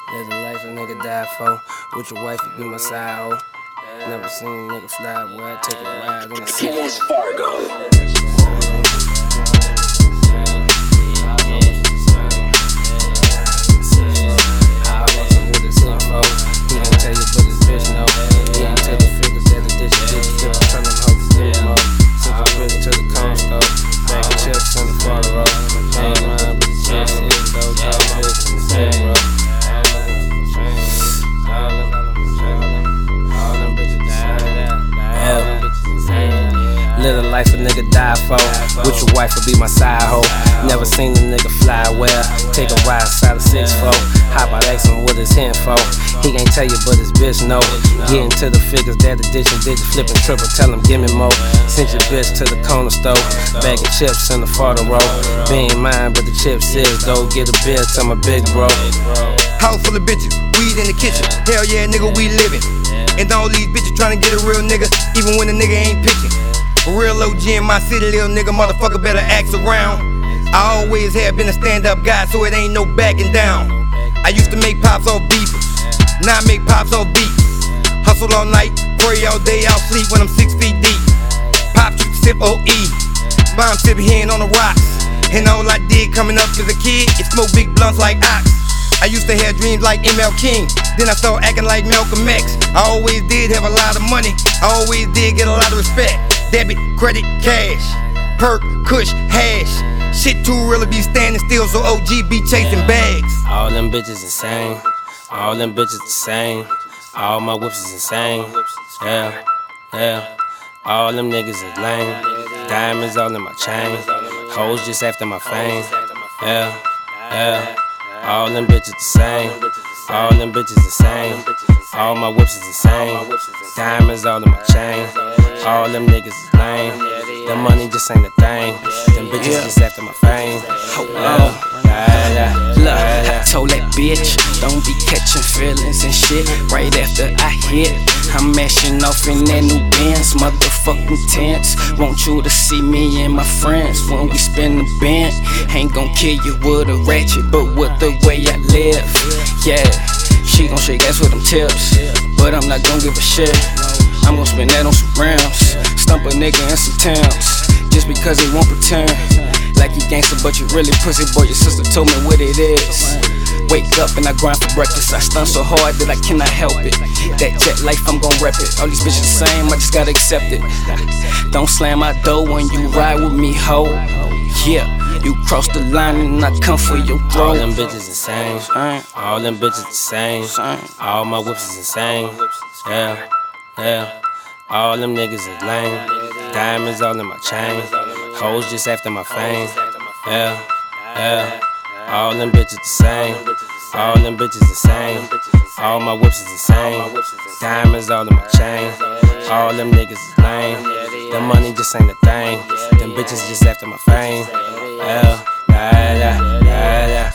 Live the life a nigga die for. With your wife, you be my side hoe. Never seen a nigga fly, boy. I take a ride in the city. Wells Fargo. Live the life a nigga die for. With your wife will be my side hoe. Never seen a nigga fly well. Take a ride inside a 6'4". Hop out, ask him what his hand for. He can't tell you, but his bitch know. Get into the figures, that addition, digit, flipping triple. Tell him, give me more. Send your bitch to the corner store. Bag of chips in the photo roll. Being mine, but the chips is go get a beer to my big bro. House full of bitches, weed in the kitchen. Hell yeah, nigga, we living. And all these bitches tryna get a real nigga, even when the nigga ain't pitching. A real OG in my city, little nigga, motherfucker better act around. I always have been a stand-up guy, so it ain't no backing down. I used to make pops off beefers, now I make pops off beats. Hustle all night, pray all day, I'll sleep when I'm 6 feet deep. Pops used to sip OE, mom sip hen on the rocks. And all I did coming up as a kid is smoke big blunts like Ox. I used to have dreams like ML King, then I started acting like Malcolm X. I always did have a lot of money, I always did get a lot of respect. Debit, credit, cash, perk, kush, hash. Shit too real to be standing still, so OG be chasing bags. All them bitches insane, all them bitches the same. All my whips is insane, yeah. All them niggas is lame. Diamonds all in my chain, hoes just after my fame, yeah. All them bitches the same, all them bitches the same. All my whips is insane, diamonds all in my chain. All them niggas is lame, the money just ain't a thing. Them bitches just after my fame. Look, I told that bitch, don't be catching feelings and shit. Right after I hit, I'm mashing off in that new Benz, motherfucking tense. Want you to see me and my friends when we spin the bend. Ain't gon' kill you with a ratchet, but with the way I live. Yeah, she gon' shake ass with them tips, but I'm not gon' give a shit. I'm gon' spend that on some rims, stump a nigga in some Timbs, just because he won't pretend like you gangster, but you really pussy boy. Your sister told me what it is. Wake up and I grind for breakfast. I stun so hard that I cannot help it. That jet life, I'm gon' rep it. All these bitches the same, I just gotta accept it. Don't slam my door when you ride with me, ho. Yeah, you cross the line and I come for your throat. All them bitches insane, all them bitches the same. All my whips is insane, yeah. All them niggas is lame. Diamonds all in my chain, hoes just after my fame, yeah. All them bitches the same, all them bitches the same. All my whips is insane, diamonds all in my chain. All them niggas is lame, the money just ain't a thing. Them bitches just after my fame, yeah.